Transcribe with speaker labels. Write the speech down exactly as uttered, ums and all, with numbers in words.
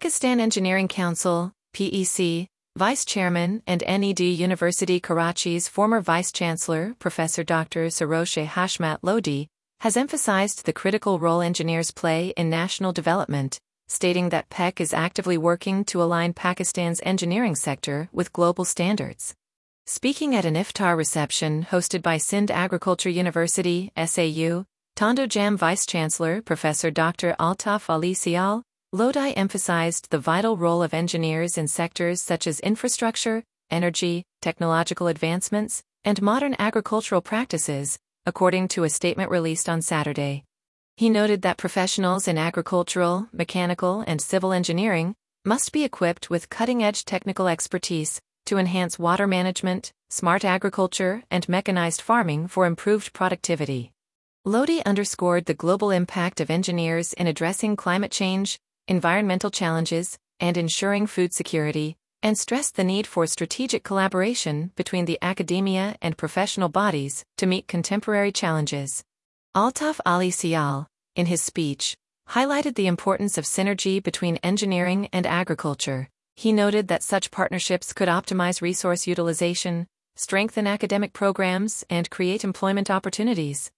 Speaker 1: Pakistan Engineering Council, P E C, Vice Chairman and N E D University Karachi's former Vice Chancellor, Professor Doctor Sarosh Hashmat Lodi, has emphasized the critical role engineers play in national development, stating that P E C is actively working to align Pakistan's engineering sector with global standards. Speaking at an iftar reception hosted by Sindh Agriculture University, S A U, Tondo Jam Vice Chancellor Professor Doctor Altaf Ali Sial, Lodi emphasized the vital role of engineers in sectors such as infrastructure, energy, technological advancements, and modern agricultural practices, according to a statement released on Saturday. He noted that professionals in agricultural, mechanical, and civil engineering must be equipped with cutting-edge technical expertise to enhance water management, smart agriculture, and mechanized farming for improved productivity. Lodi underscored the global impact of engineers in addressing climate change, environmental challenges, and ensuring food security, and stressed the need for strategic collaboration between the academia and professional bodies to meet contemporary challenges. Altaf Ali Sial, in his speech, highlighted the importance of synergy between engineering and agriculture. He noted that such partnerships could optimize resource utilization, strengthen academic programs, and create employment opportunities.